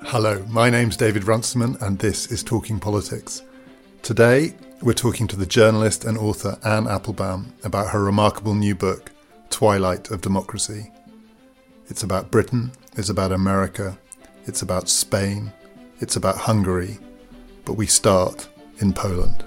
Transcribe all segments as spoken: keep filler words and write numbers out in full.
Hello, my name's David Runciman and this is Talking Politics. Today, we're talking to the journalist and author Anne Applebaum about her remarkable new book, Twilight of Democracy. It's about Britain, it's about America, it's about Spain, it's about Hungary, but we start in Poland.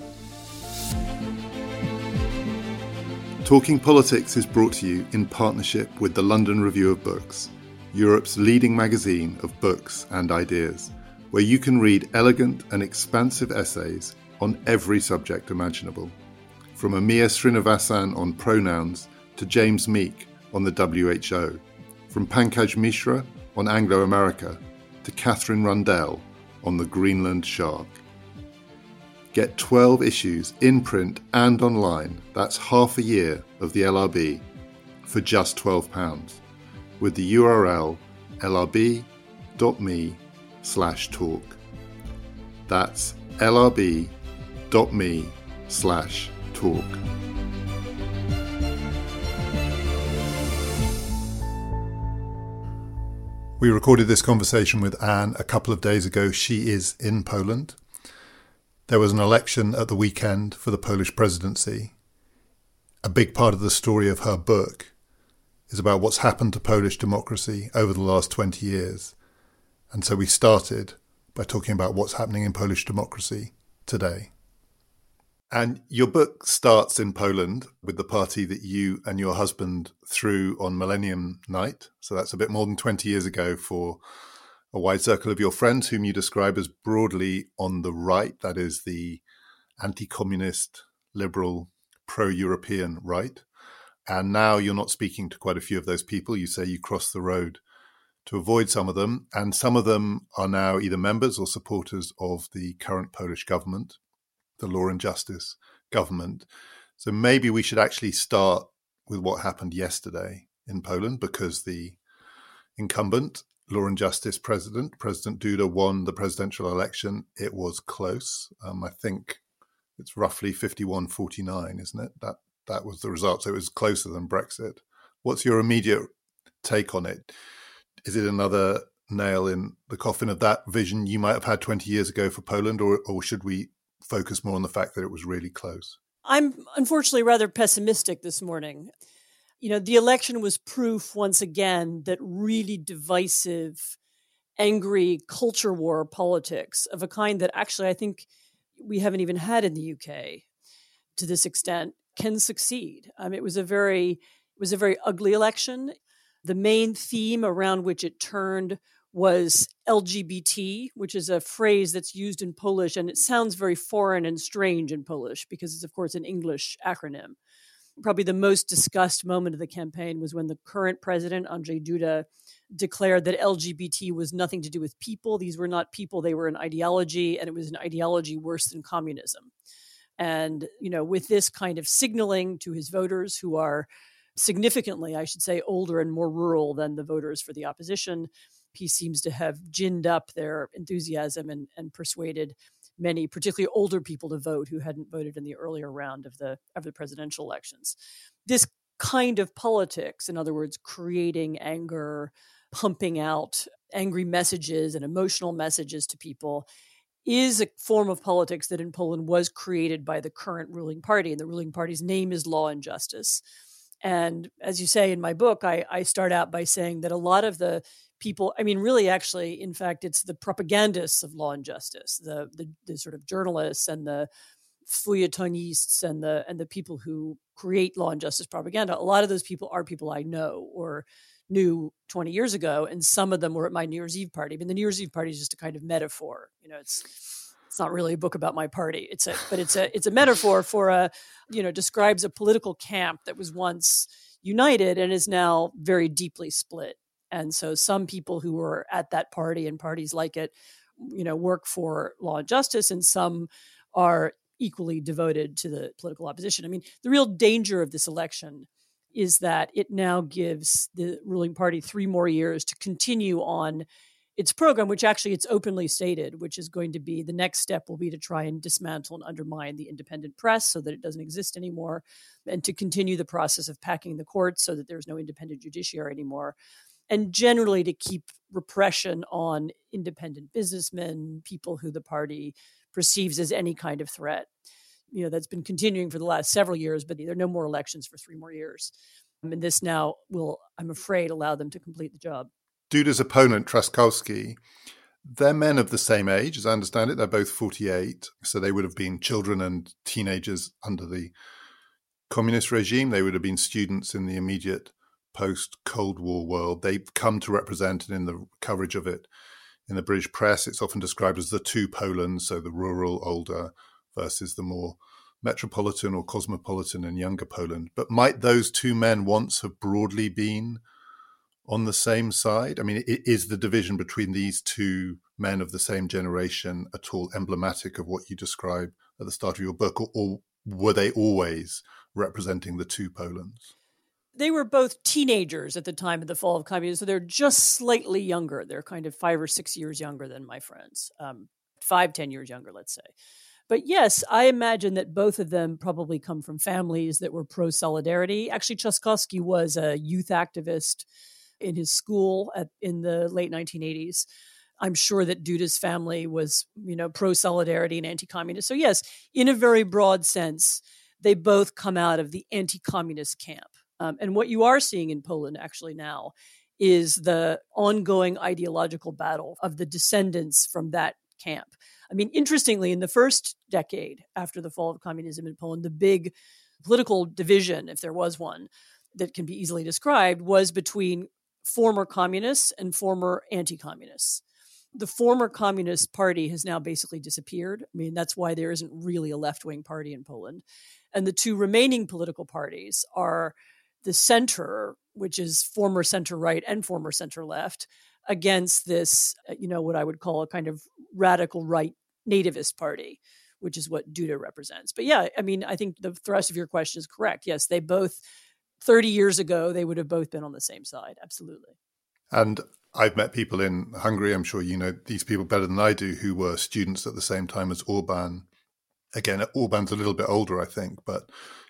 Talking Politics is brought to you in partnership with the London Review of Books, Europe's leading magazine of books and ideas, where you can read elegant and expansive essays on every subject imaginable. From Amir Srinivasan on pronouns to James Meek on the W H O, from Pankaj Mishra on Anglo-America to Catherine Rundell on the Greenland shark. Get twelve issues in print and online, that's half a year of the L R B, for just twelve pounds, with the U R L lrb.me slash talk. That's lrb.me slash talk. We recorded this conversation with Anne a couple of days ago. She is in Poland. There was an election at the weekend for the Polish presidency. A big part of the story of her book is about what's happened to Polish democracy over the last twenty years. And so we started by talking about what's happening in Polish democracy today. And your book starts in Poland with the party that you and your husband threw on Millennium Night. So that's a bit more than twenty years ago for a wide circle of your friends whom you describe as broadly on the right, that is the anti-communist, liberal, pro-European right. And now you're not speaking to quite a few of those people. You say you crossed the road to avoid some of them. And some of them are now either members or supporters of the current Polish government, the Law and Justice government. So maybe we should actually start with what happened yesterday in Poland, because the incumbent Law and Justice president, President Duda, won the presidential election. It was close. Um, I think it's roughly fifty-one forty-nine, isn't it? That That was the result. So it was closer than Brexit. What's your immediate take on it? Is it another nail in the coffin of that vision you might have had twenty years ago for Poland, or, or should we focus more on the fact that it was really close? I'm unfortunately rather pessimistic this morning. You know, the election was proof once again that really divisive, angry culture war politics of a kind that actually I think we haven't even had in the U K to this extent can succeed. Um, it was a very, it was a very ugly election. The main theme around which it turned was L G B T, which is a phrase that's used in Polish, and it sounds very foreign and strange in Polish because it's, of course, an English acronym. Probably the most discussed moment of the campaign was when the current president, Andrzej Duda, declared that L G B T was nothing to do with people. These were not people, they were an ideology, and it was an ideology worse than communism. And, you know, with this kind of signaling to his voters, who are significantly, I should say, older and more rural than the voters for the opposition, he seems to have ginned up their enthusiasm and, and persuaded many, particularly older people, to vote who hadn't voted in the earlier round of the of the presidential elections. This kind of politics, in other words, creating anger, pumping out angry messages and emotional messages to people, is a form of politics that in Poland was created by the current ruling party. And the ruling party's name is Law and Justice. And as you say in my book, I, I start out by saying that a lot of the people, I mean, really, actually, in fact, it's the propagandists of Law and Justice, the the, the sort of journalists and the feuilletonists and the and the people who create Law and Justice propaganda. A lot of those people are people I know or knew twenty years ago, and some of them were at my New Year's Eve party. I mean, the New Year's Eve party is just a kind of metaphor. You know, it's it's not really a book about my party. It's a but it's a it's a metaphor for a, you know, describes a political camp that was once united and is now very deeply split. And so some people who were at that party and parties like it, you know, work for Law and Justice, and some are equally devoted to the political opposition. I mean, the real danger of this election is that it now gives the ruling party three more years to continue on its program, which actually it's openly stated, which is going to be the next step will be to try and dismantle and undermine the independent press so that it doesn't exist anymore, and to continue the process of packing the courts so that there's no independent judiciary anymore. and generally to keep repression on independent businessmen, people who the party perceives as any kind of threat. You know, that's been continuing for the last several years, but there are no more elections for three more years. I mean, this now will, I'm afraid, allow them to complete the job. Duda's opponent, Trzaskowski, they're men of the same age, as I understand it. They're both forty-eight, so they would have been children and teenagers under the communist regime. They would have been students in the immediate post-Cold War world. They've come to represent, and in the coverage of it in the British press, it's often described as the two Polands, so the rural, older versus the more metropolitan or cosmopolitan and younger Poland. But might those two men once have broadly been on the same side? I mean, is the division between these two men of the same generation at all emblematic of what you describe at the start of your book, or, or were they always representing the two Polands? They were both teenagers at the time of the fall of communism, so they're just slightly younger. They're kind of five or six years younger than my friends, um, five, ten years younger, let's say. But yes, I imagine that both of them probably come from families that were pro-solidarity. Actually, Trzaskowski was a youth activist in his school at, in the late nineteen eighties. I'm sure that Duda's family was, you know, pro-solidarity and anti-communist. So yes, in a very broad sense, they both come out of the anti-communist camp. Um, and what you are seeing in Poland actually now is the ongoing ideological battle of the descendants from that camp. I mean, interestingly, in the first decade after the fall of communism in Poland, the big political division, if there was one, that can be easily described, was between former communists and former anti-communists. The former Communist Party has now basically disappeared. I mean, that's why there isn't really a left-wing party in Poland. And the two remaining political parties are the center, which is former center-right and former center-left, against this, you know, what I would call a kind of radical right nativist party, which is what Duda represents. But yeah, I mean, I think the thrust of your question is correct. Yes, they both, thirty years ago, they would have both been on the same side. Absolutely. And I've met people in Hungary, I'm sure you know these people better than I do, who were students at the same time as Orban. Again, Orban's a little bit older, I think, but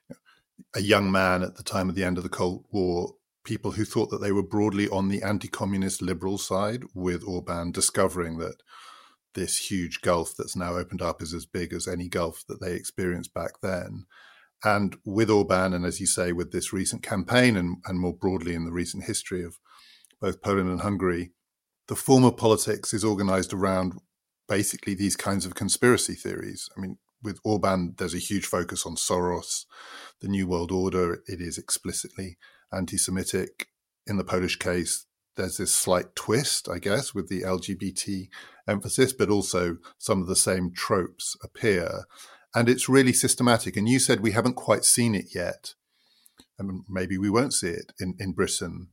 a young man at the time of the end of the Cold War, people who thought that they were broadly on the anti-communist liberal side, with Orban discovering that this huge gulf that's now opened up is as big as any gulf that they experienced back then. And with Orban, and as you say, with this recent campaign and, and more broadly in the recent history of both Poland and Hungary, the form of politics is organized around basically these kinds of conspiracy theories. I mean, with Orban, there's a huge focus on Soros, the New World Order. It is explicitly anti-Semitic. In the Polish case, there's this slight twist, I guess, with the L G B T emphasis, but also some of the same tropes appear. And it's really systematic. And you said we haven't quite seen it yet. I mean, maybe we won't see it in, in Britain.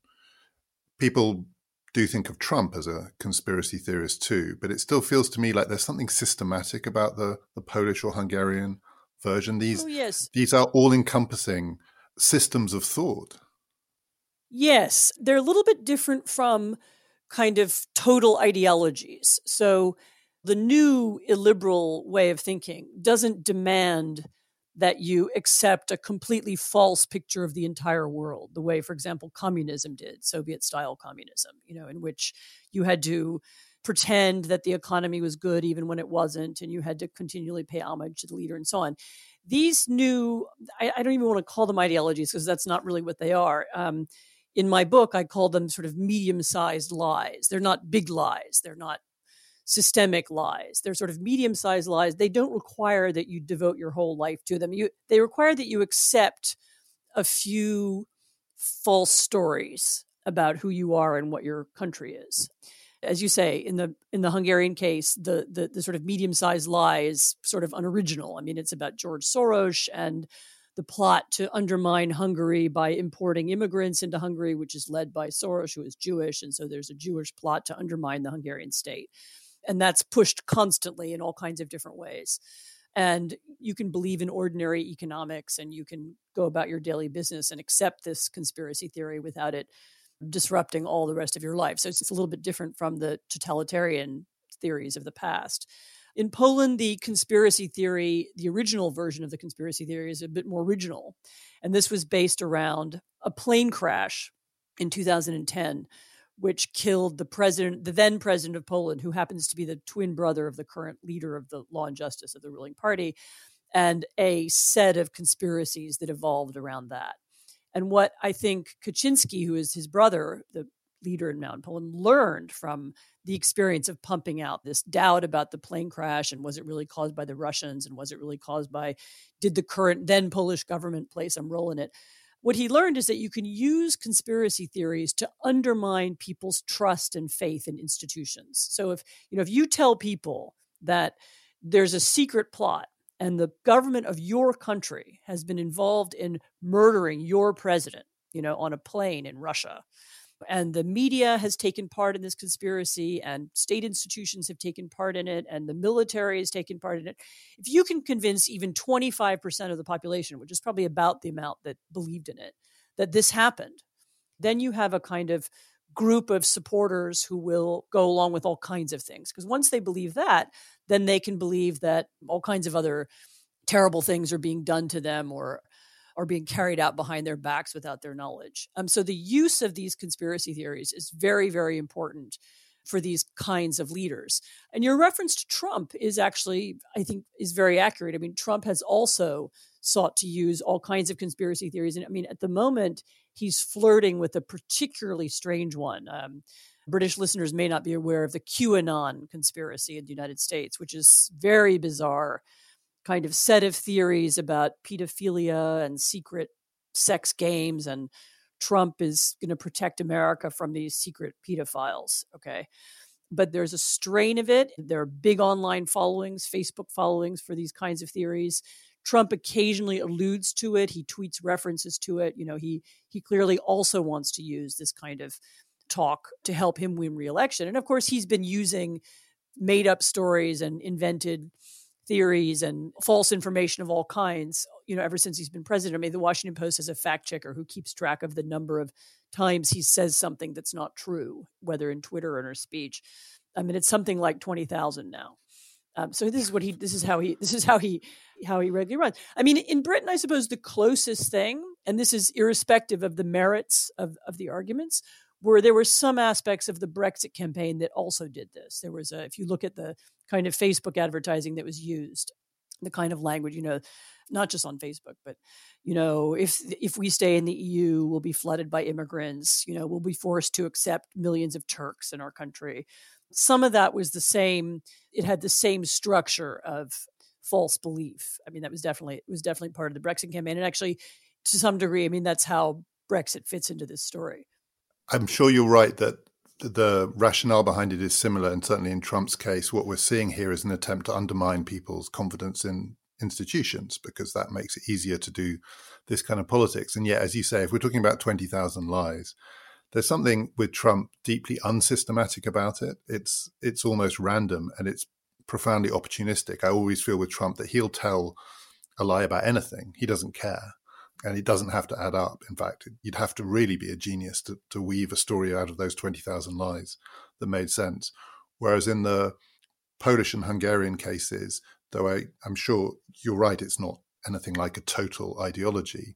People do think of Trump as a conspiracy theorist too, but it still feels to me like there's something systematic about the, the Polish or Hungarian version. These, oh, yes. These are all-encompassing systems of thought. Yes, they're a little bit different from kind of total ideologies. So the new illiberal way of thinking doesn't demand that you accept a completely false picture of the entire world, the way, for example, communism did, Soviet-style communism, you know, in which you had to pretend that the economy was good even when it wasn't, and you had to continually pay homage to the leader and so on. These new, I, I don't even want to call them ideologies because that's not really what they are. Um, in my book, I call them sort of medium-sized lies. They're not big lies. They're not systemic lies. They're sort of medium-sized lies. They don't require that you devote your whole life to them. You, they require that you accept a few false stories about who you are and what your country is. As you say, in the in the Hungarian case, the, the the sort of medium-sized lie is sort of unoriginal. I mean, it's about George Soros and the plot to undermine Hungary by importing immigrants into Hungary, which is led by Soros, who is Jewish. And so there's a Jewish plot to undermine the Hungarian state. And that's pushed constantly in all kinds of different ways. And you can believe in ordinary economics and you can go about your daily business and accept this conspiracy theory without it disrupting all the rest of your life. So it's a little bit different from the totalitarian theories of the past. In Poland, the conspiracy theory, the original version of the conspiracy theory is a bit more original. And this was based around a plane crash in two thousand ten which killed the president, the then president of Poland, who happens to be the twin brother of the current leader of the Law and Justice of the ruling party, and a set of conspiracies that evolved around that. And what I think Kaczynski, who is his brother, the leader in Mountain Poland, learned from the experience of pumping out this doubt about the plane crash, and was it really caused by the Russians, and was it really caused by, did the current then Polish government play some role in it? What he learned is that you can use conspiracy theories to undermine people's trust and faith in institutions. So if, you know, if you tell people that there's a secret plot and the government of your country has been involved in murdering your president, you know, on a plane in Russia, and the media has taken part in this conspiracy, and state institutions have taken part in it, and the military has taken part in it. If you can convince even twenty-five percent of the population, which is probably about the amount that believed in it, that this happened, then you have a kind of group of supporters who will go along with all kinds of things. Because once they believe that, then they can believe that all kinds of other terrible things are being done to them, or are being carried out behind their backs without their knowledge. Um, so the use of these conspiracy theories is very, very important for these kinds of leaders. And your reference to Trump is actually, I think, is very accurate. I mean, Trump has also sought to use all kinds of conspiracy theories. And I mean, at the moment, he's flirting with a particularly strange one. Um, British listeners may not be aware of the QAnon conspiracy in the United States, which is very bizarre kind of set of theories about pedophilia and secret sex games, and Trump is going to protect America from these secret pedophiles, okay? But there's a strain of it. There are big online followings, Facebook followings for these kinds of theories. Trump occasionally alludes to it. He tweets references to it. You know, he he clearly also wants to use this kind of talk to help him win re-election. And of course, he's been using made up stories and invented theories and false information of all kinds, you know, ever since he's been president. I mean, the Washington Post has a fact checker who keeps track of the number of times he says something that's not true, whether in Twitter or in a speech. I mean, it's something like twenty thousand now. Um, so this is what he, this is how he, this is how he, how he regularly runs. I mean, in Britain, I suppose the closest thing, and this is irrespective of the merits of, of the arguments, where there were some aspects of the Brexit campaign that also did this. There was a, if you look at the kind of Facebook advertising that was used, the kind of language, you know, not just on Facebook, but, you know, if if we stay in the E U, we'll be flooded by immigrants, you know, we'll be forced to accept millions of Turks in our country. Some of that was the same, it had the same structure of false belief. I mean, that was definitely, it was definitely part of the Brexit campaign. And actually, to some degree, I mean, that's how Brexit fits into this story. I'm sure you're right that the rationale behind it is similar, and certainly in Trump's case, what we're seeing here is an attempt to undermine people's confidence in institutions, because that makes it easier to do this kind of politics. And yet, as you say, if we're talking about twenty thousand lies, there's something with Trump deeply unsystematic about it. It's it's almost random, and it's profoundly opportunistic. I always feel with Trump that he'll tell a lie about anything. He doesn't care. And it doesn't have to add up. In fact, you'd have to really be a genius to, to weave a story out of those twenty thousand lies that made sense. Whereas in the Polish and Hungarian cases, though I, I'm sure you're right, it's not anything like a total ideology,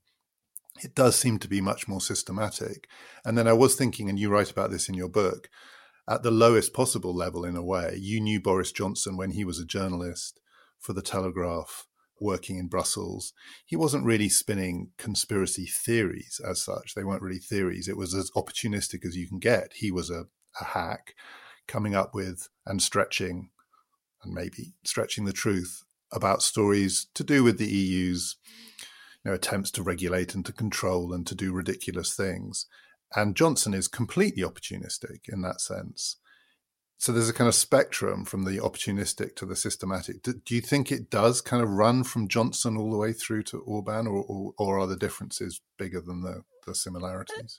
it does seem to be much more systematic. And then I was thinking, and you write about this in your book, at the lowest possible level in a way, you knew Boris Johnson when he was a journalist for The Telegraph, working in Brussels. He wasn't really spinning conspiracy theories as such. They weren't really theories. It was as opportunistic as you can get. He was a, a hack coming up with and stretching, and maybe stretching the truth about stories to do with the E U's, you know, attempts to regulate and to control and to do ridiculous things. And Johnson is completely opportunistic in that sense. So there's a kind of spectrum from the opportunistic to the systematic. Do, do you think it does kind of run from Johnson all the way through to Orban, or, or, or are the differences bigger than the, the similarities?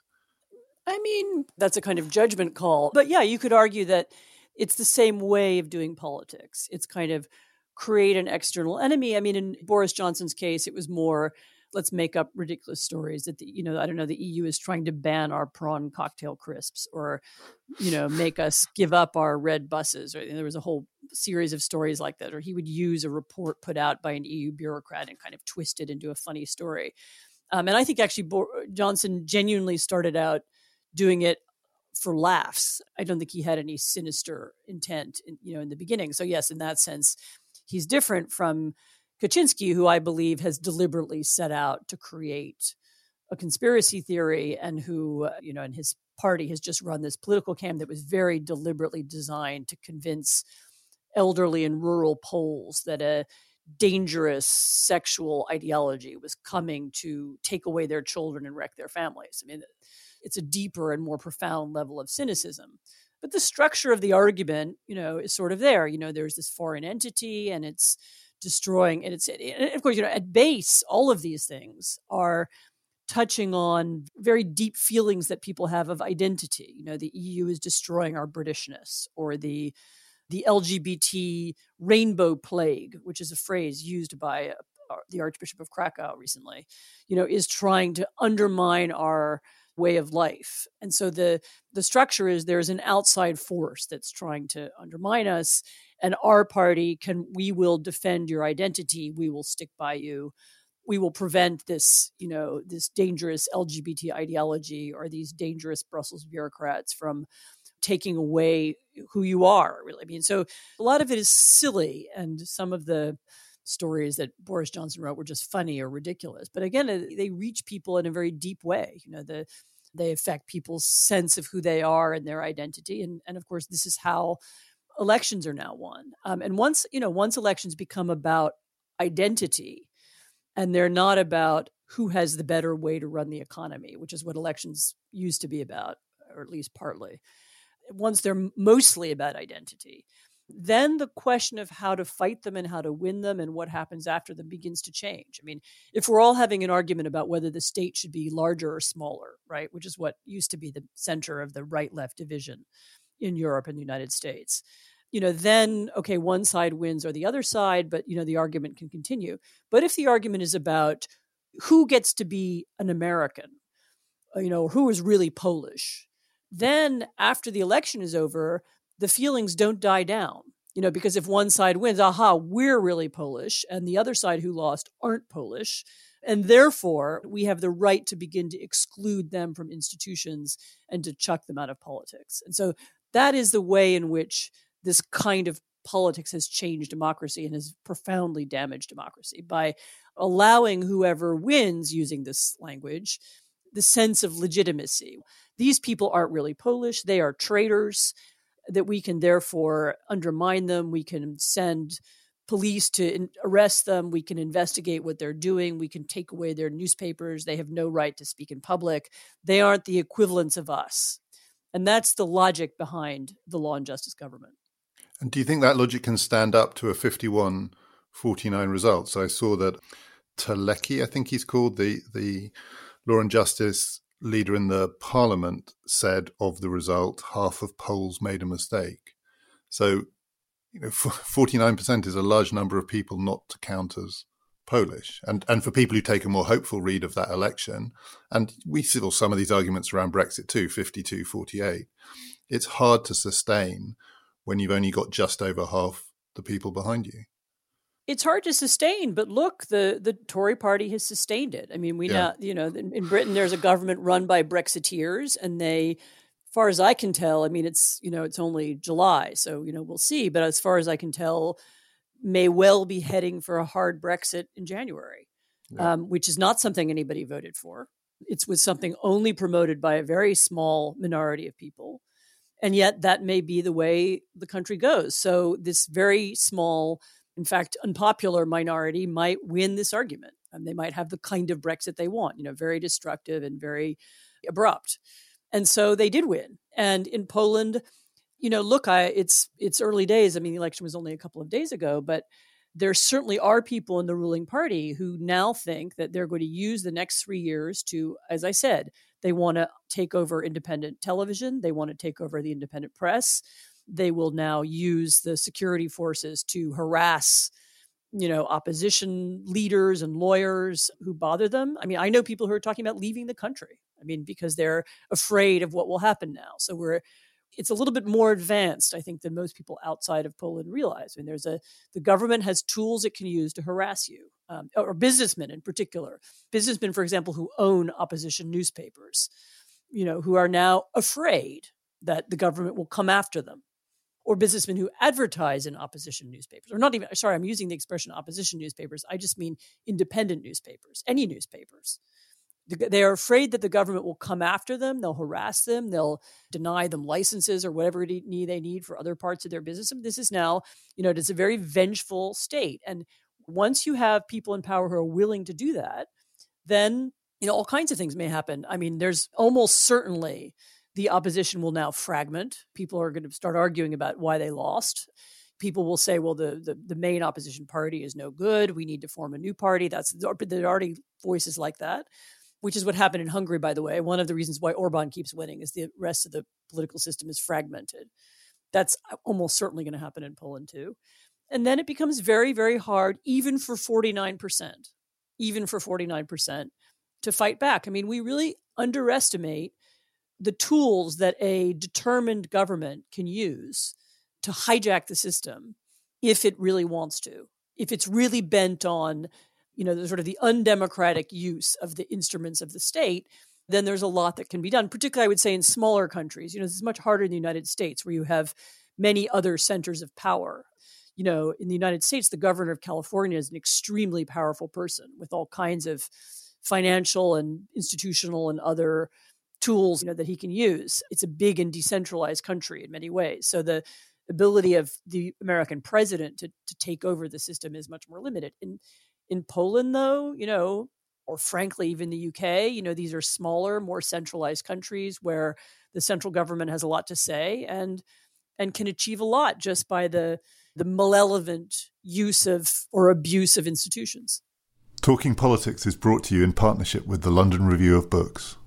I mean, that's a kind of judgment call. But yeah, you could argue that it's the same way of doing politics. It's kind of create an external enemy. I mean, in Boris Johnson's case, it was more, let's make up ridiculous stories that, the, you know, I don't know, the E U is trying to ban our prawn cocktail crisps, or, you know, make us give up our red buses. Or there was a whole series of stories like that. Or he would use a report put out by an E U bureaucrat and kind of twist it into a funny story. Um, and I think actually Bo- Johnson genuinely started out doing it for laughs. I don't think he had any sinister intent, in, you know, in the beginning. So yes, in that sense, he's different from Kaczynski, who I believe has deliberately set out to create a conspiracy theory, and who, uh, you know, and his party has just run this political campaign that was very deliberately designed to convince elderly and rural Poles that a dangerous sexual ideology was coming to take away their children and wreck their families. I mean, it's a deeper and more profound level of cynicism. But the structure of the argument, you know, is sort of there. You know, there's this foreign entity, and it's destroying, and it's, and of course, you know, at base, all of these things are touching on very deep feelings that people have of identity. You know, the E U is destroying our Britishness, or the the L G B T rainbow plague, which is a phrase used by uh, the Archbishop of Krakow recently, you know, is trying to undermine our way of life. And so the the structure is there's an outside force that's trying to undermine us, and our party can, we will defend your identity, we will stick by you. We will prevent this, you know, this dangerous L G B T ideology or these dangerous Brussels bureaucrats from taking away who you are, really. I mean, so a lot of it is silly, and some of the stories that Boris Johnson wrote were just funny or ridiculous. But again, they reach people in a very deep way. You know, the they affect people's sense of who they are and their identity. And, and of course, this is how elections are now won. Um, and once, you know, once elections become about identity, and they're not about who has the better way to run the economy, which is what elections used to be about, or at least partly. Once they're mostly about identity, then the question of how to fight them and how to win them and what happens after them begins to change. I mean, if we're all having an argument about whether the state should be larger or smaller, right, which is what used to be the center of the right-left division in Europe and the United States, you know, then, okay, one side wins or the other side, but, you know, the argument can continue. But if the argument is about who gets to be an American, you know, who is really Polish, then after the election is over, the feelings don't die down, you know, because if one side wins, aha, we're really Polish, and the other side who lost aren't Polish. And therefore, we have the right to begin to exclude them from institutions and to chuck them out of politics. And so that is the way in which this kind of politics has changed democracy and has profoundly damaged democracy, by allowing whoever wins, using this language, the sense of legitimacy. These people aren't really Polish. They are traitors, that we can therefore undermine them. We can send police to in- arrest them. We can investigate what they're doing. We can take away their newspapers. They have no right to speak in public. They aren't the equivalents of us. And that's the logic behind the law and justice government. And do you think that logic can stand up to a fifty-one forty-nine result? So I saw that Teleki, I think he's called, the, the law and justice leader in the parliament, said of the result, half of Poles made a mistake. So, you know, forty-nine percent is a large number of people not to count as Polish. And and for people who take a more hopeful read of that election, and we see some of these arguments around Brexit too, fifty-two forty-eight, it's hard to sustain when you've only got just over half the people behind you. It's hard to sustain, but look, the, the Tory party has sustained it. I mean, we yeah. now, you know, in Britain, there's a government run by Brexiteers, and they, as far as I can tell, I mean, it's, you know, it's only July, so, you know, we'll see. But as far as I can tell, may well be heading for a hard Brexit in January, yeah. um, which is not something anybody voted for. It's was something only promoted by a very small minority of people. And yet that may be the way the country goes. So this very small, in fact, unpopular minority might win this argument. And they might have the kind of Brexit they want, you know, very destructive and very abrupt. And so they did win. And in Poland, you know, look, I, it's it's early days. I mean, the election was only a couple of days ago, but there certainly are people in the ruling party who now think that they're going to use the next three years to, as I said, they want to take over independent television. They want to take over the independent press. They will now use the security forces to harass, you know, opposition leaders and lawyers who bother them. I mean, I know people who are talking about leaving the country. I mean, because they're afraid of what will happen now. So we're, it's a little bit more advanced, I think, than most people outside of Poland realize. I mean, there's a, the government has tools it can use to harass you, um, or businessmen in particular. Businessmen, for example, who own opposition newspapers, you know, who are now afraid that the government will come after them, or businessmen who advertise in opposition newspapers, or not even, sorry, I'm using the expression opposition newspapers. I just mean independent newspapers, any newspapers. They are afraid that the government will come after them. They'll harass them. They'll deny them licenses or whatever they need for other parts of their business. And this is now, you know, it's a very vengeful state. And once you have people in power who are willing to do that, then, you know, all kinds of things may happen. I mean, there's almost certainly the opposition will now fragment. People are going to start arguing about why they lost. People will say, well, the, the, the main opposition party is no good. We need to form a new party. That's, there are already voices like that, which is what happened in Hungary, by the way. One of the reasons why Orban keeps winning is the rest of the political system is fragmented. That's almost certainly going to happen in Poland too. And then it becomes very, very hard, even for forty-nine percent, even for forty-nine percent to fight back. I mean, we really underestimate the tools that a determined government can use to hijack the system if it really wants to, if it's really bent on, you know, the sort of the undemocratic use of the instruments of the state, then there's a lot that can be done, particularly, I would say, in smaller countries. You know, this is much harder in the United States, where you have many other centers of power. You know, in the United States, the governor of California is an extremely powerful person with all kinds of financial and institutional and other tools, you know, that he can use. It's a big and decentralized country in many ways. So the ability of the American president to, to take over the system is much more limited. In in Poland, though, you know, or frankly, even the U K, you know, these are smaller, more centralized countries where the central government has a lot to say and and can achieve a lot just by the the malevolent use of or abuse of institutions. Talking Politics is brought to you in partnership with the London Review of Books.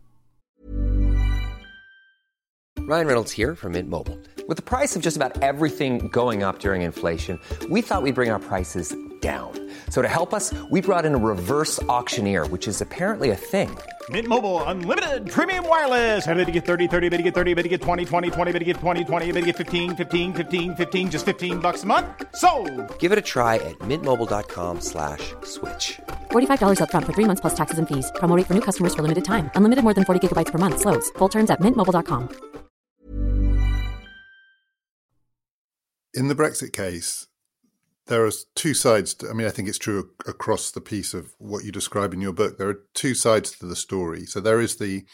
Ryan Reynolds here from Mint Mobile. With the price of just about everything going up during inflation, we thought we'd bring our prices down. So to help us, we brought in a reverse auctioneer, which is apparently a thing. Mint Mobile Unlimited Premium Wireless. How to get thirty, thirty, how to get thirty, how to get twenty, twenty, twenty, how to get twenty, twenty, how to get fifteen, fifteen, fifteen, fifteen, just fifteen bucks a month? Sold! Give it a try at mintmobile.com slash switch. forty-five dollars up front for three months plus taxes and fees. Promo rate for new customers for limited time. Unlimited more than forty gigabytes per month. Slows full terms at mint mobile dot com. In the Brexit case, there are two sides. To, I mean, I think it's true across the piece of what you describe in your book. There are two sides to the story. So there is the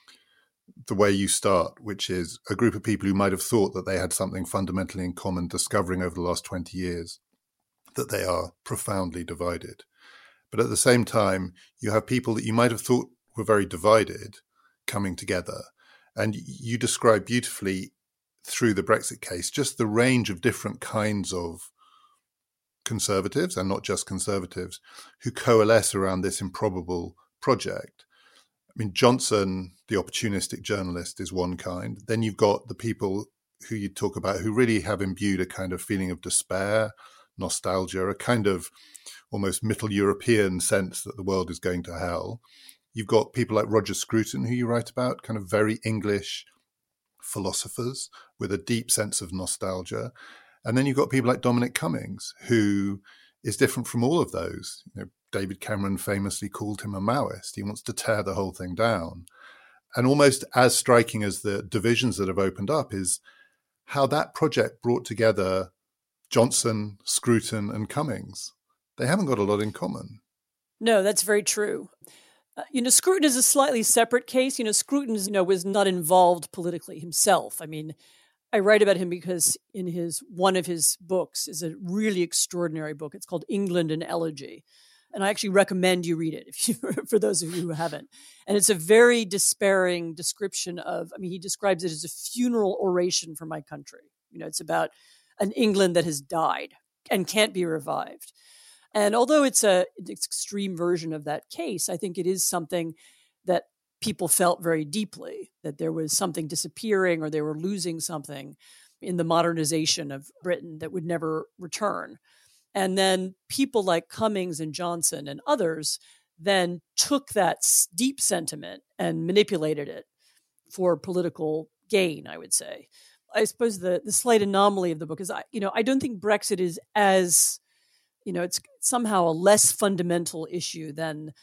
the way you start, which is a group of people who might have thought that they had something fundamentally in common, discovering over the last twenty years that they are profoundly divided. But at the same time, you have people that you might have thought were very divided coming together. And you describe beautifully through the Brexit case just the range of different kinds of conservatives, and not just conservatives, who coalesce around this improbable project. I mean, Johnson, the opportunistic journalist, is one kind. Then you've got the people who you talk about who really have imbued a kind of feeling of despair, nostalgia, a kind of almost Middle European sense that the world is going to hell. You've got people like Roger Scruton, who you write about, kind of very English philosophers with a deep sense of nostalgia. And then you've got people like Dominic Cummings, who is different from all of those. You know, David Cameron famously called him a Maoist. He wants to tear the whole thing down. And almost as striking as the divisions that have opened up is how that project brought together Johnson, Scruton, and Cummings. They haven't got a lot in common. No, that's very true. Uh, you know, Scruton is a slightly separate case. You know, Scruton, you know, was not involved politically himself. I mean, I write about him because in his one of his books is a really extraordinary book. It's called England an Elegy. And I actually recommend you read it if you, for those of you who haven't. And it's a very despairing description of, I mean, he describes it as a funeral oration for my country. You know, it's about an England that has died and can't be revived. And although it's a it's an extreme version of that case, I think it is something that people felt very deeply, that there was something disappearing or they were losing something in the modernization of Britain that would never return. And then people like Cummings and Johnson and others then took that deep sentiment and manipulated it for political gain, I would say. I suppose the, the slight anomaly of the book is, I, you know, I don't think Brexit is as, you know, it's somehow a less fundamental issue than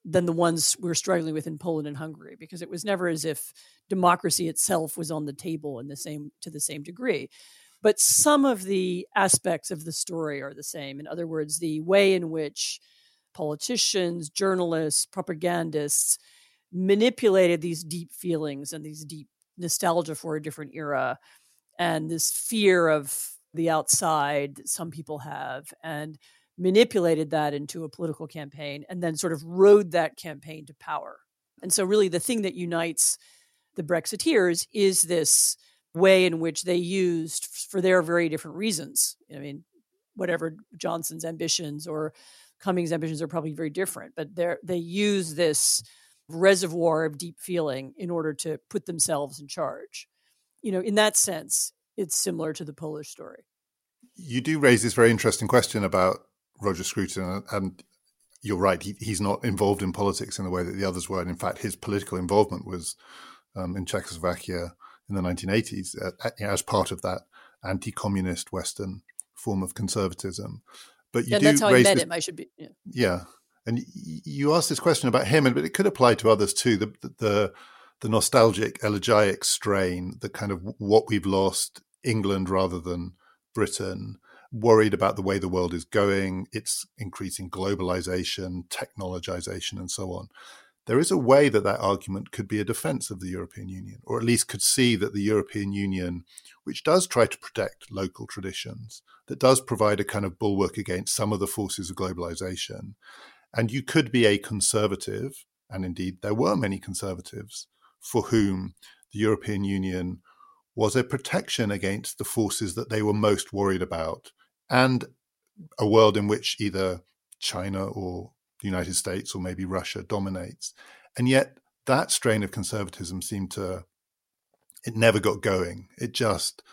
than the ones we're struggling with in Poland and Hungary, because it was never as if democracy itself was on the table in the same to the same degree. But some of the aspects of the story are the same. In other words, the way in which politicians, journalists, propagandists manipulated these deep feelings and these deep nostalgia for a different era and this fear of the outside that some people have, and manipulated that into a political campaign and then sort of rode that campaign to power. And so really the thing that unites the Brexiteers is this way in which they used, for their very different reasons. I mean, whatever Johnson's ambitions or Cummings' ambitions are probably very different, but they they use this reservoir of deep feeling in order to put themselves in charge. You know, in that sense, it's similar to the Polish story. You do raise this very interesting question about Roger Scruton, and you're right, he, he's not involved in politics in the way that the others were. And in fact, his political involvement was um, in Czechoslovakia in the nineteen eighties uh, as part of that anti-communist Western form of conservatism. But you and do that's how I raise met this, him. I should be. Yeah. yeah. And you asked this question about him, but it could apply to others too. The, the, the nostalgic, elegiac strain, the kind of what we've lost, England rather than Britain, worried about the way the world is going, its increasing globalization, technologization, and so on. There is a way that that argument could be a defense of the European Union, or at least could see that the European Union, which does try to protect local traditions, that does provide a kind of bulwark against some of the forces of globalization. And you could be a conservative, and indeed there were many conservatives, for whom the European Union was a protection against the forces that they were most worried about, and a world in which either China or the United States or maybe Russia dominates. And yet that strain of conservatism seemed to, it never got going. It just,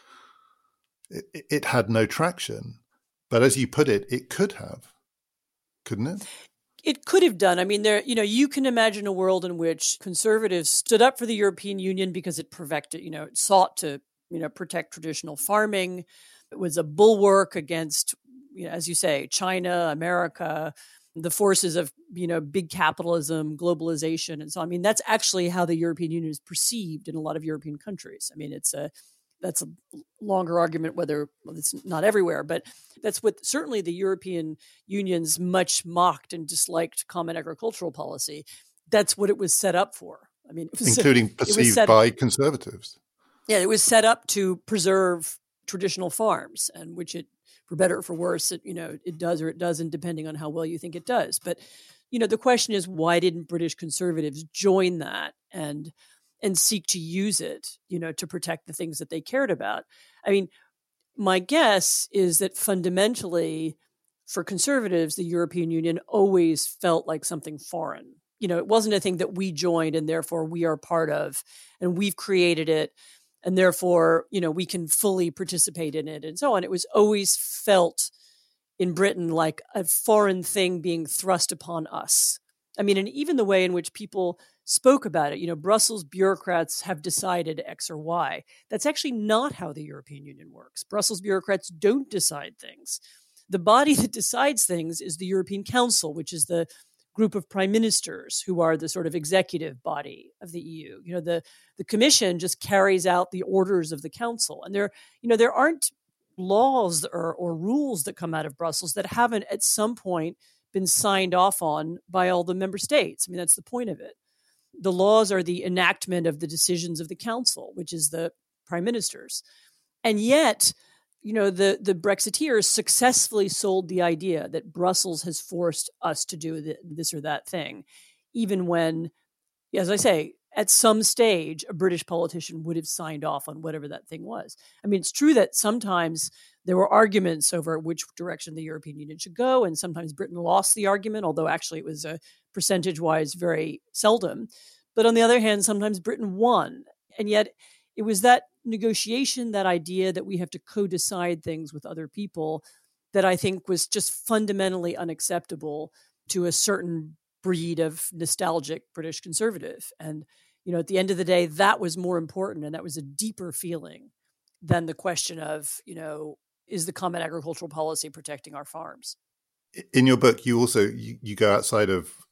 it, it had no traction. But as you put it, it could have, couldn't it? It could have done. I mean, there, you know, you can imagine a world in which conservatives stood up for the European Union because it protected, you know, it sought to, you know, protect traditional farming. It was a bulwark against, you know, as you say, China, America, the forces of, you know, big capitalism, globalization, and so on. I mean, that's actually how the European Union is perceived in a lot of European countries. I mean, it's a that's a longer argument whether well, it's not everywhere, but that's what certainly the European Union's much mocked and disliked common agricultural policy. That's what it was set up for. I mean, it was, including perceived by up, conservatives. Yeah, it was set up to preserve traditional farms, and which it, for better or for worse, it, you know, it does or it doesn't, depending on how well you think it does. But, you know, the question is, why didn't British conservatives join that and and seek to use it, you know, to protect the things that they cared about? I mean, my guess is that fundamentally, for conservatives, the European Union always felt like something foreign. You know, it wasn't a thing that we joined and therefore we are part of, and we've created it, and therefore, you know, we can fully participate in it and so on. It was always felt in Britain like a foreign thing being thrust upon us. I mean, and even the way in which people spoke about it, you know, Brussels bureaucrats have decided X or Y. That's actually not how the European Union works. Brussels bureaucrats don't decide things. The body that decides things is the European Council, which is the group of prime ministers who are the sort of executive body of the E U. You know, the, the Commission just carries out the orders of the Council. And there, you know, there aren't laws or, or rules that come out of Brussels that haven't at some point been signed off on by all the member states. I mean, that's the point of it. The laws are the enactment of the decisions of the Council, which is the prime ministers. And yet, you know, the, the Brexiteers successfully sold the idea that Brussels has forced us to do the, this or that thing, even when, as I say, at some stage, a British politician would have signed off on whatever that thing was. I mean, it's true that sometimes there were arguments over which direction the European Union should go, and sometimes Britain lost the argument, although actually it was a percentage-wise very seldom. But on the other hand, sometimes Britain won. And yet it was that negotiation, that idea that we have to co-decide things with other people, that I think was just fundamentally unacceptable to a certain breed of nostalgic British conservative. And, you know, at the end of the day, that was more important, and that was a deeper feeling than the question of, you know, is the common agricultural policy protecting our farms? In your book, you also, you, you go outside of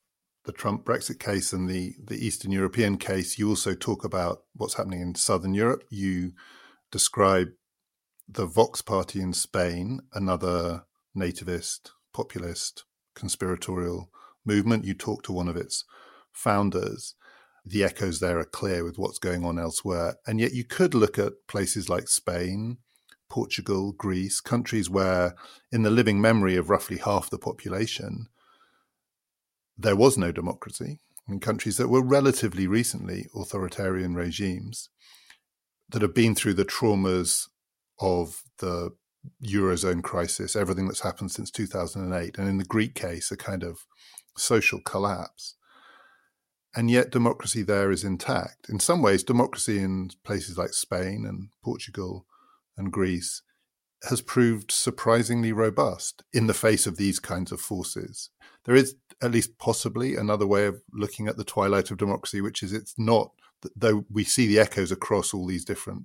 the Trump Brexit case and the, the Eastern European case, you also talk about what's happening in Southern Europe. You describe the Vox Party in Spain, another nativist, populist, conspiratorial movement. You talk to one of its founders. The echoes there are clear with what's going on elsewhere. And yet you could look at places like Spain, Portugal, Greece, countries where in the living memory of roughly half the population, there was no democracy, in countries that were relatively recently authoritarian regimes that have been through the traumas of the Eurozone crisis, everything that's happened since two thousand eight, and in the Greek case, a kind of social collapse. And yet democracy there is intact. In some ways, democracy in places like Spain and Portugal and Greece has proved surprisingly robust in the face of these kinds of forces. There is at least possibly another way of looking at the twilight of democracy, which is it's not, though we see the echoes across all these different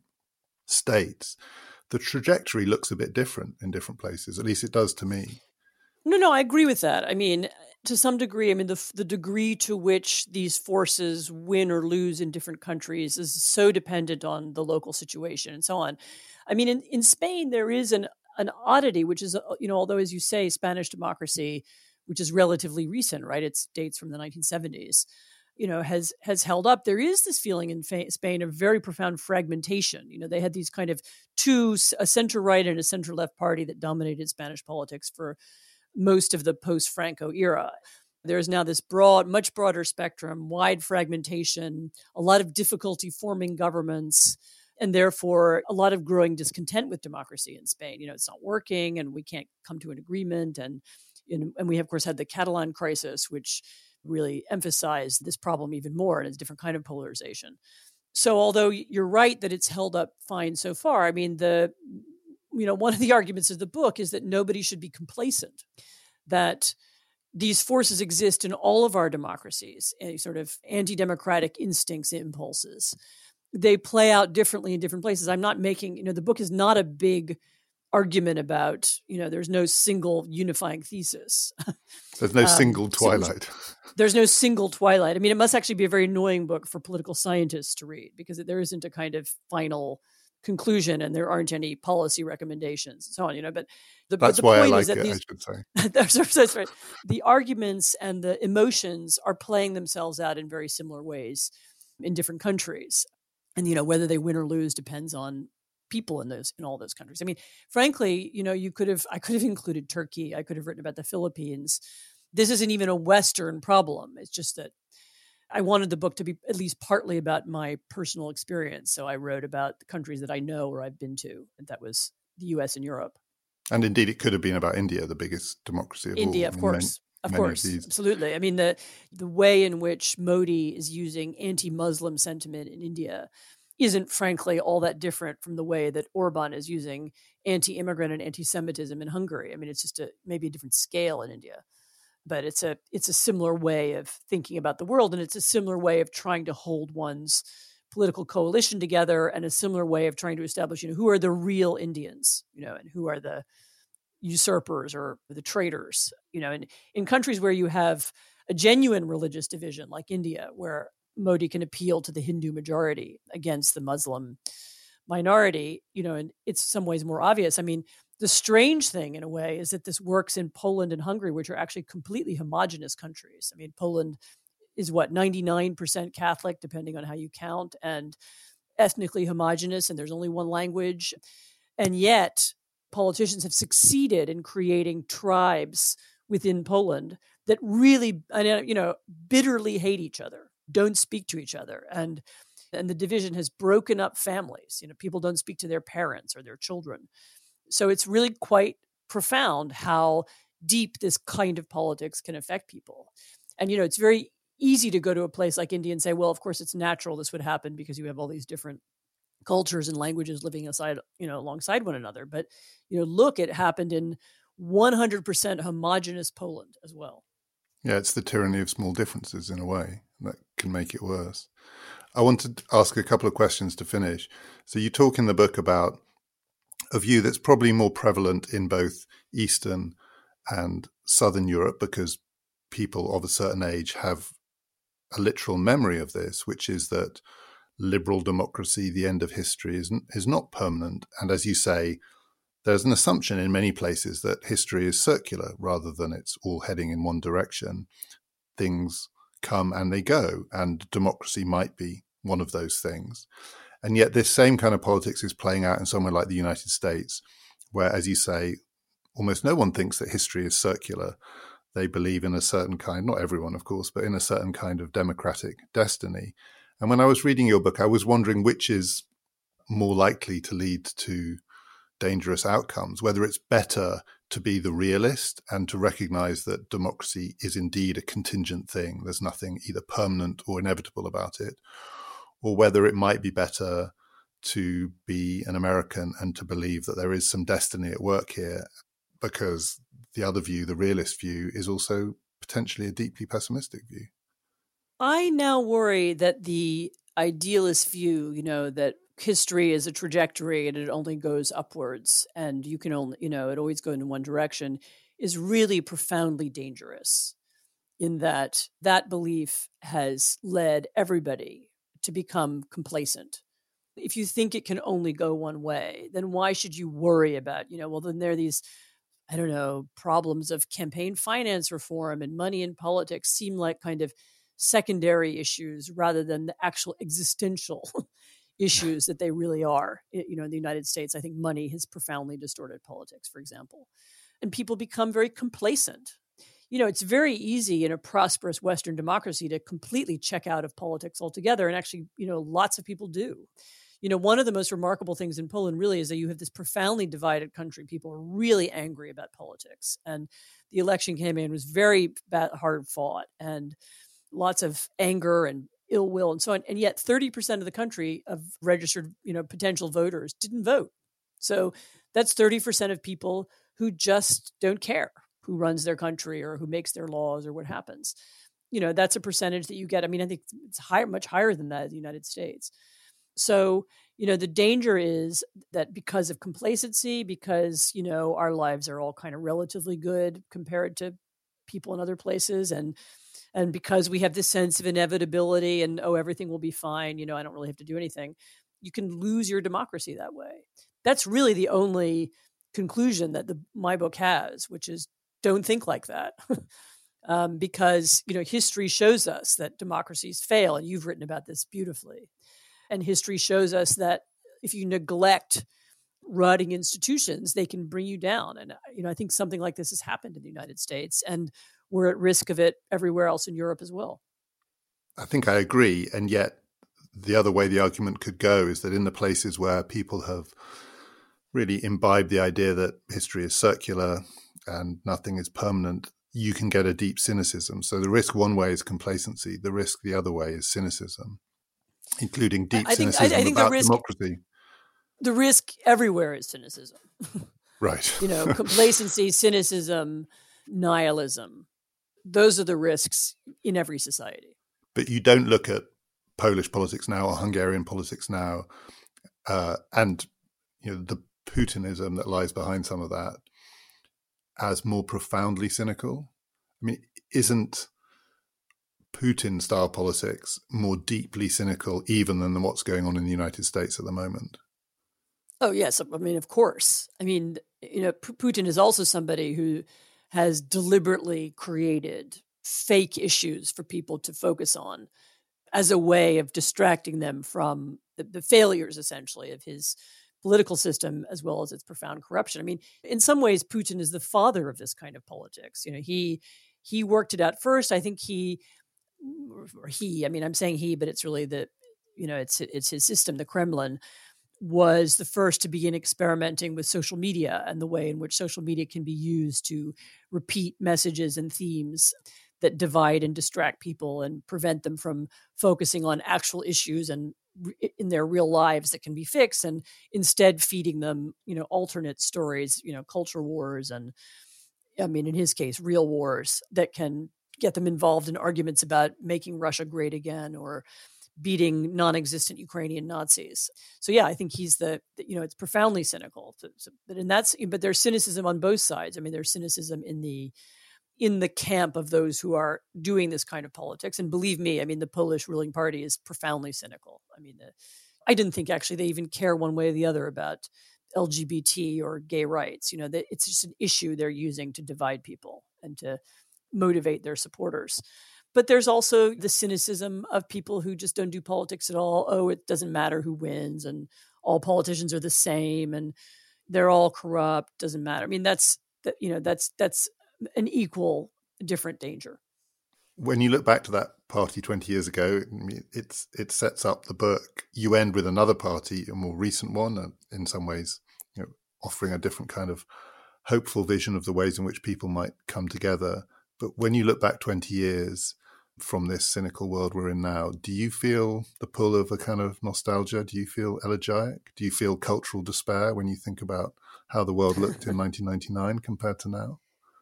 states, the trajectory looks a bit different in different places. At least it does to me. No, no, I agree with that. I mean, to some degree, I mean, the the degree to which these forces win or lose in different countries is so dependent on the local situation and so on. I mean, in, in Spain, there is an, an oddity, which is, you know, although, as you say, Spanish democracy, which is relatively recent, right? It dates from the nineteen seventies, you know, has has held up. There is this feeling in fa- Spain of very profound fragmentation. You know, they had these kind of two, a center-right and a center-left party that dominated Spanish politics for most of the post-Franco era. There's now this broad, much broader spectrum, wide fragmentation, a lot of difficulty forming governments, and therefore a lot of growing discontent with democracy in Spain. You know, it's not working and we can't come to an agreement. And, and we, of course, had the Catalan crisis, which really emphasized this problem even more, and it's a different kind of polarization. So although you're right that it's held up fine so far, I mean, the you know, one of the arguments of the book is that nobody should be complacent, that these forces exist in all of our democracies, any sort of anti-democratic instincts, impulses. They play out differently in different places. I'm not making, you know, the book is not a big argument about, you know, there's no single unifying thesis. There's no um, single twilight. So there's no single twilight. I mean, it must actually be a very annoying book for political scientists to read because there isn't a kind of final conclusion and there aren't any policy recommendations and so on, you know, but the, that's but the why point I like is that it, these, I should say. that's, that's right. The arguments and the emotions are playing themselves out in very similar ways in different countries. And, you know, whether they win or lose depends on people in those, in all those countries. I mean, frankly, you know, you could have, I could have included Turkey. I could have written about the Philippines. This isn't even a Western problem. It's just that I wanted the book to be at least partly about my personal experience. So I wrote about the countries that I know or I've been to. And that was the U S and Europe. And indeed, it could have been about India, the biggest democracy of India, all. of course. Of course. Of absolutely. I mean, the the way in which Modi is using anti-Muslim sentiment in India isn't, frankly, all that different from the way that Orban is using anti-immigrant and anti-Semitism in Hungary. I mean, it's just a maybe a different scale in India. But it's a it's a similar way of thinking about the world, and it's a similar way of trying to hold one's political coalition together, and a similar way of trying to establish, you know, who are the real Indians, you know, and who are the usurpers or the traitors, you know. And in countries where you have a genuine religious division, like India, where Modi can appeal to the Hindu majority against the Muslim minority, you know, and it's some ways more obvious. I mean, the strange thing, in a way, is that this works in Poland and Hungary, which are actually completely homogenous countries. I mean, Poland is, what, ninety-nine percent Catholic, depending on how you count, and ethnically homogenous, and there's only one language. And yet, politicians have succeeded in creating tribes within Poland that really, you know, bitterly hate each other, don't speak to each other. And, and the division has broken up families. You know, people don't speak to their parents or their children. So it's really quite profound how deep this kind of politics can affect people. And, you know, it's very easy to go to a place like India and say, well, of course, it's natural this would happen because you have all these different cultures and languages living aside, you know, alongside one another. But, you know, look, it happened in one hundred percent homogenous Poland as well. Yeah, it's the tyranny of small differences in a way that can make it worse. I wanted to ask a couple of questions to finish. So you talk in the book about a view that's probably more prevalent in both Eastern and Southern Europe because people of a certain age have a literal memory of this, which is that liberal democracy, the end of history, is, is not permanent. And as you say, there's an assumption in many places that history is circular rather than it's all heading in one direction. Things come and they go, and democracy might be one of those things. And yet this same kind of politics is playing out in somewhere like the United States, where, as you say, almost no one thinks that history is circular. They believe in a certain kind, not everyone, of course, but in a certain kind of democratic destiny. And when I was reading your book, I was wondering which is more likely to lead to dangerous outcomes, whether it's better to be the realist and to recognize that democracy is indeed a contingent thing. There's nothing either permanent or inevitable about it, or whether it might be better to be an American and to believe that there is some destiny at work here, because the other view, the realist view, is also potentially a deeply pessimistic view. I now worry that the idealist view, you know, that history is a trajectory and it only goes upwards and you can only, you know, it always goes in one direction, is really profoundly dangerous, in that that belief has led everybody to become complacent. If you think it can only go one way, then why should you worry about, you know, well, then there are these, I don't know, problems of campaign finance reform and money in politics seem like kind of secondary issues rather than the actual existential issues that they really are. You know, in the United States, I think money has profoundly distorted politics, for example. And people become very complacent. You know, it's very easy in a prosperous Western democracy to completely check out of politics altogether. And actually, you know, lots of people do. You know, one of the most remarkable things in Poland really is that you have this profoundly divided country. People are really angry about politics. And the election campaign was very bad, hard fought, and lots of anger and ill will and so on. And yet thirty percent of the country of registered, you know, potential voters didn't vote. So that's thirty percent of people who just don't care who runs their country or who makes their laws or what happens. You know, that's a percentage that you get. I mean, I think it's higher, much higher than that in the United States. So, you know, the danger is that because of complacency, because, you know, our lives are all kind of relatively good compared to people in other places, and and because we have this sense of inevitability and, oh, everything will be fine, you know, I don't really have to do anything, you can lose your democracy that way. That's really the only conclusion that the my book has, which is don't think like that. um, because, you know, history shows us that democracies fail, and you've written about this beautifully. And history shows us that if you neglect rotting institutions, they can bring you down. And, you know, I think something like this has happened in the United States, and we're at risk of it everywhere else in Europe as well. I think I agree. And yet the other way the argument could go is that in the places where people have really imbibed the idea that history is circular and nothing is permanent, you can get a deep cynicism. So the risk one way is complacency. The risk the other way is cynicism, including deep I think, cynicism I, I think about the risk, democracy. The risk everywhere is cynicism. Right. You know, complacency, cynicism, nihilism. Those are the risks in every society. But you don't look at Polish politics now or Hungarian politics now, uh, and you know the Putinism that lies behind some of that as more profoundly cynical. I mean, isn't Putin-style politics more deeply cynical even than what's going on in the United States at the moment? Oh, yes. I mean, of course. I mean, you know, P- Putin is also somebody who has deliberately created fake issues for people to focus on as a way of distracting them from the, the failures, essentially, of his political system, as well as its profound corruption. I mean, in some ways, Putin is the father of this kind of politics. You know, he he worked it out first. I think he, or he, I mean, I'm saying he, but it's really the, you know, it's it's his system, the Kremlin, was the first to begin experimenting with social media and the way in which social media can be used to repeat messages and themes that divide and distract people and prevent them from focusing on actual issues and in their real lives that can be fixed, and instead feeding them, you know, alternate stories, you know, culture wars, and I mean, in his case, real wars that can get them involved in arguments about making Russia great again or beating non-existent Ukrainian Nazis. So yeah, I think he's the, you know, it's profoundly cynical. So, so, but in that's, but there's cynicism on both sides. I mean, there's cynicism in the in the camp of those who are doing this kind of politics. And believe me, I mean, the Polish ruling party is profoundly cynical. I mean, the, I didn't think actually they even care one way or the other about L G B T or gay rights. You know, they, it's just an issue they're using to divide people and to motivate their supporters. But there's also the cynicism of people who just don't do politics at all. Oh, it doesn't matter who wins, and all politicians are the same, and they're all corrupt. Doesn't matter. I mean, that's that. You know, that's that's an equal different danger. When you look back to that party twenty years ago, it's it sets up the book. You end with another party, a more recent one, and in some ways, you know, offering a different kind of hopeful vision of the ways in which people might come together. But when you look back twenty years from this cynical world we're in now, do you feel the pull of a kind of nostalgia? Do you feel elegiac? Do you feel cultural despair when you think about how the world looked in nineteen ninety-nine compared to now?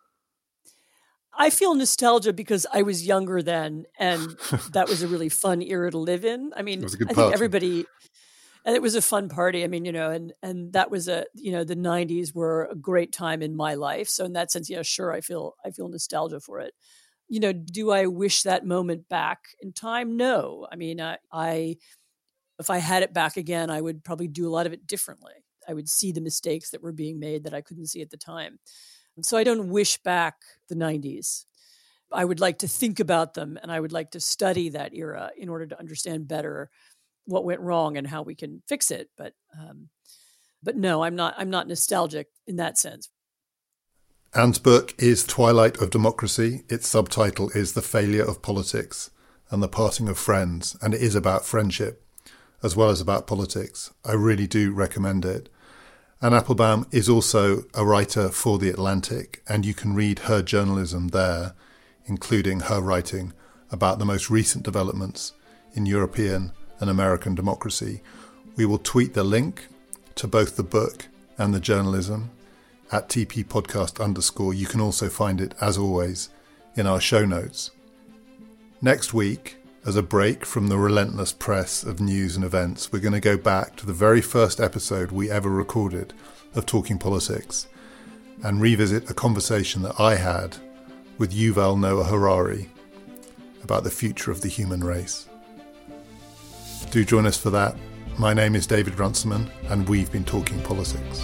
I feel nostalgia because I was younger then, and that was a really fun era to live in. I mean, it was a good I party. think everybody, and it was a fun party. I mean, you know, and and that was a, you know, the nineties were a great time in my life. So in that sense, yeah, sure, I feel I feel nostalgia for it. You know, do I wish that moment back in time? No. I mean, I, I if I had it back again, I would probably do a lot of it differently. I would see the mistakes that were being made that I couldn't see at the time. So I don't wish back the nineties. I would like to think about them, and I would like to study that era in order to understand better what went wrong and how we can fix it. But um, but no, I'm not I'm not nostalgic in that sense. Anne's book is Twilight of Democracy. Its subtitle is The Failure of Politics and the Parting of Friends, and it is about friendship as well as about politics. I really do recommend it. Anne Applebaum is also a writer for The Atlantic, and you can read her journalism there, including her writing about the most recent developments in European and American democracy. We will tweet the link to both the book and the journalism at T P podcast underscore. You can also find it, as always, in our show notes. Next week, as a break from the relentless press of news and events, we're going to go back to the very first episode we ever recorded of Talking Politics and revisit a conversation that I had with Yuval Noah Harari about the future of the human race. Do join us for that. My name is David Runciman, and we've been talking politics.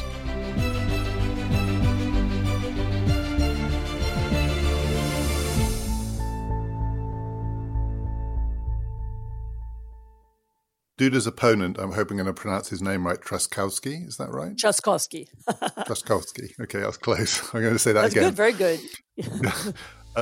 Duda's opponent, I'm hoping I'm going to pronounce his name right, Truskowski, is that right? Truskowski. Truskowski. Okay, I was close. I'm going to say that That's again. Good, very good. uh,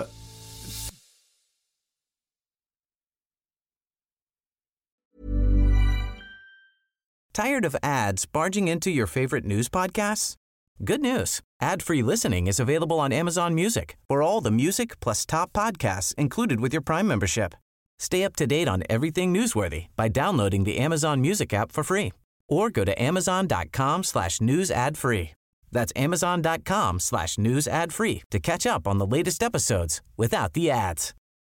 Tired of ads barging into your favorite news podcasts? Good news. Ad-free listening is available on Amazon Music for all the music plus top podcasts included with your Prime membership. Stay up to date on everything newsworthy by downloading the Amazon Music app for free or go to amazon.com slash news ad free. That's amazon.com slash news ad free to catch up on the latest episodes without the ads.